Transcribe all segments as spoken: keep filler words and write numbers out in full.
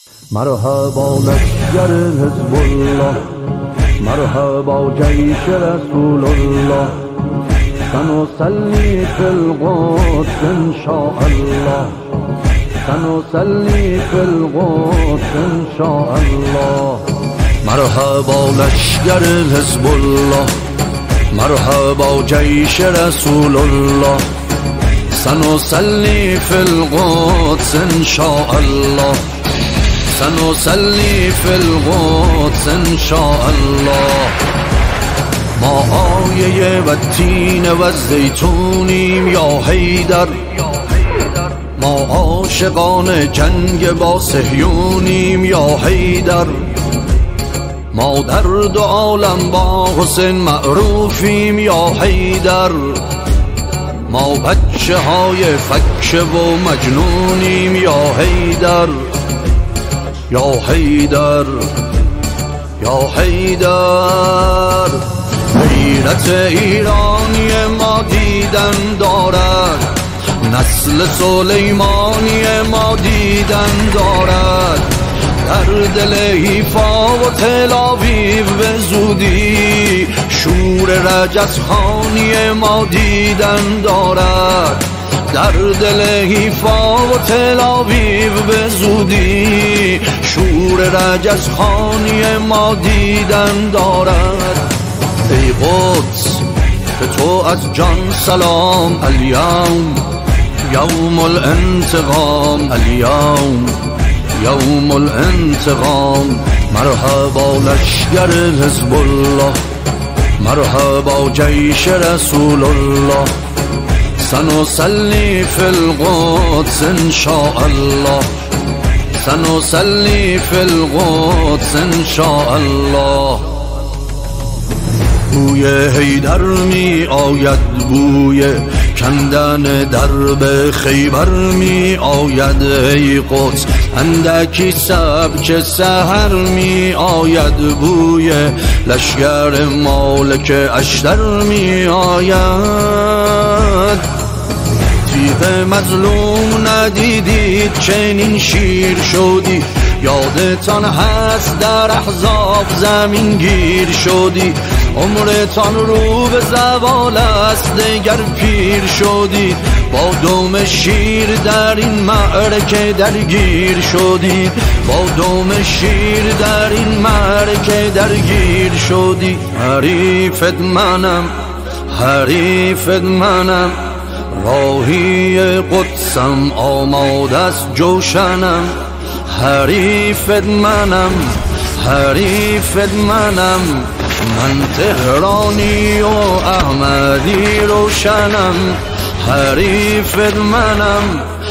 مرحبا لشکر حزب الله، مرحبا جیش رسول الله، سنصلي في القدس إن شاء الله، سنصلي في القدس إن شاء الله. مرحبا لشکر حزب الله، مرحبا جیش رسول الله، سنصلي في القدس إن شاء الله، سنصلي في القدس إن شاء الله. ما آیه و تین و زیتونیم یا حیدر، ما عاشقان جنگ با صهیونیم یا حیدر، ما در دو عالم با حسین معروفیم یا حیدر، ما بچه های فکه و مجنونیم یا حیدر، یا حیدر، یا حیدر. غیرت ایرانی ما دیدن دارد، نسل سلیمانی ما دیدن دارد، در دل حیفا و تل‌آویو به زودی شور رجزخانی ما دیدن دارد، در دل حیفا و تل‌آویو به زودی شور رجزخانی ما دیدن دارد. ای قدس به تو از جان سلام، الیوم یوم الانتقام، الیوم یوم الانتقام. مرحبا لشکر حزب الله، مرحبا جیش رسول الله، سنصلي في القدس إن شاء الله، سنصلي في القدس إن شاء الله. بوی حیدر می آید، بوی کندن درب خیبر می آید، ای قدس اندکی سبک سحر می آید، بوی لشکر مالک اشتر می آید. تیغ مظلوم ندیدید چنین شیر شدی، یادتان هست در احزاب زمین گیر شدی، عمرتان رو به زوال است دگر پیر شدید، با دم شیر در این معرکه درگیر شدید، با دم شیر در این معرکه درگیر شدید. حریفت منم، حریفت منم، راهی قدسم آماده است جوشنم، حریفت منم، حریفت منم، من تهرانی و احمدی روشنم، حریفت منم،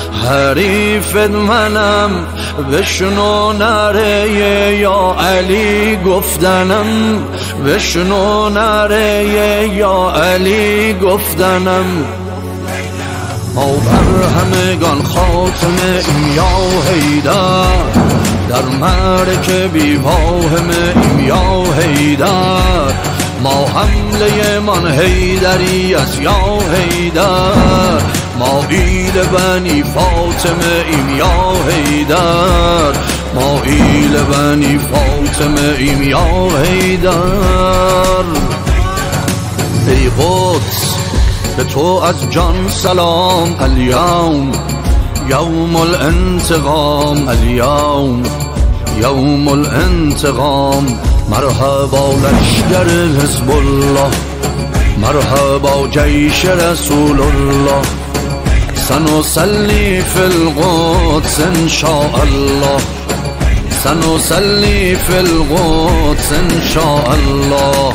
حریفت منم، بشنو نره یا علی گفتنم، بشنو نره یا علی گفتنم. ما بر همگان خاتمه ایم یا حیدر، در معرکه بی واهم ایم یا حیدر، ما حمله من حیدری است یا حیدر، ما ایل بنی فاطمه ایم یا حیدر، ما ایل بنی فاطمه ایم یا حیدر. ای قدس به تو از جان سلام، الیوم یوم الانتقام، الیوم یوم الانتقام. مرحبا لشکر حزب الله، مرحبا جیش رسول الله، سنصلي في القدس إن شاء الله، سنصلي في القدس إن شاء الله.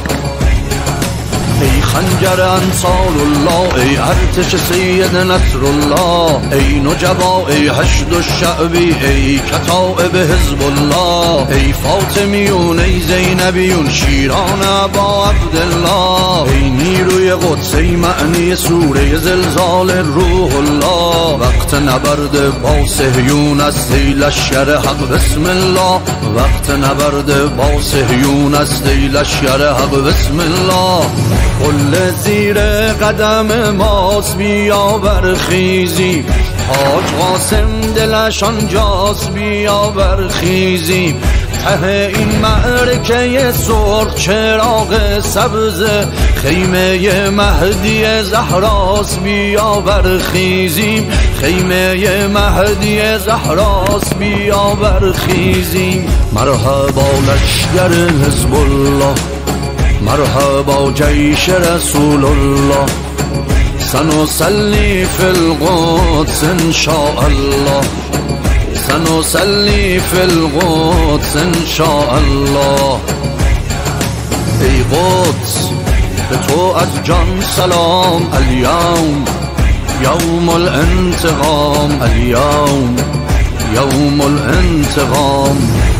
ای خنجر انصار الله، ای ارتش سید نصر الله، ای نجبا، ای حشد الشعبی، ای کتائب حزب الله، ای فاطمیون، ای زینبیون، شیران ابا عبدالله، ای نیروی قدس، ای معنی سوره زلزال روح الله. وقت نبرد با صهیون است ای لشکر حق بسم الله، وقت نبرد با صهیون است ای لشکر حق بسم الله. قل زیر قدم ماست بیا برخیزی، حاج قاسم دلش آنجاست بیا برخیزیم ته این معرکه سرخ چراغ سبز خیمه مهدی زهراست بیا برخیزیم خیمه مهدی زهراست بیا برخیزیم مرحبا لشکر حزب الله مرحبا جیش رسول الله سنصلي في القدس إن شاء الله سنصلي في القدس إن شاء الله ای قدس به تو از جان سلام اليوم يوم الانتقام اليوم يوم الانتقام